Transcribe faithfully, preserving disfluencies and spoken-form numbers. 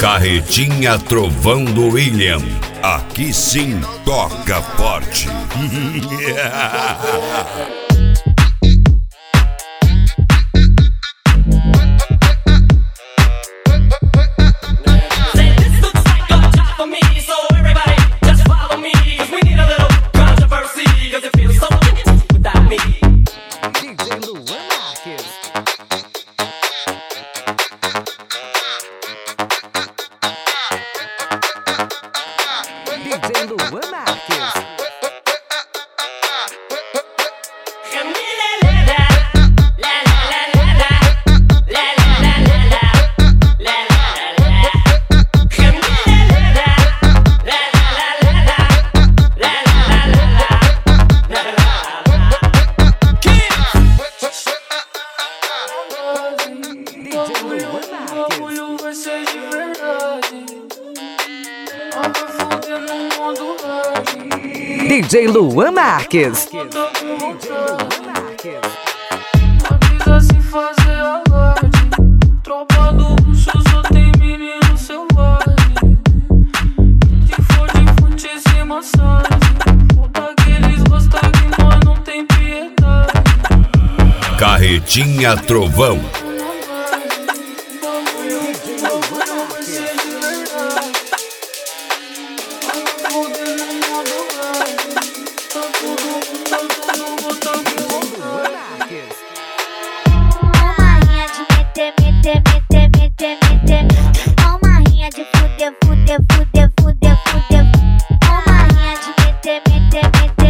Carretinha Trovão do William. Aqui sim toca forte. D J Luan Marques. D J Luan Marques. Avisa se fazer alarde. Tropa do luxo só tem menino selvagem. Se for de fute sem massagem, ou daqueles gostam que nós não tem piedade. Carretinha Trovão. Marrinha de fuder, fuder, fuder, fuder, fuder. Marrinha de meter, meter, meter.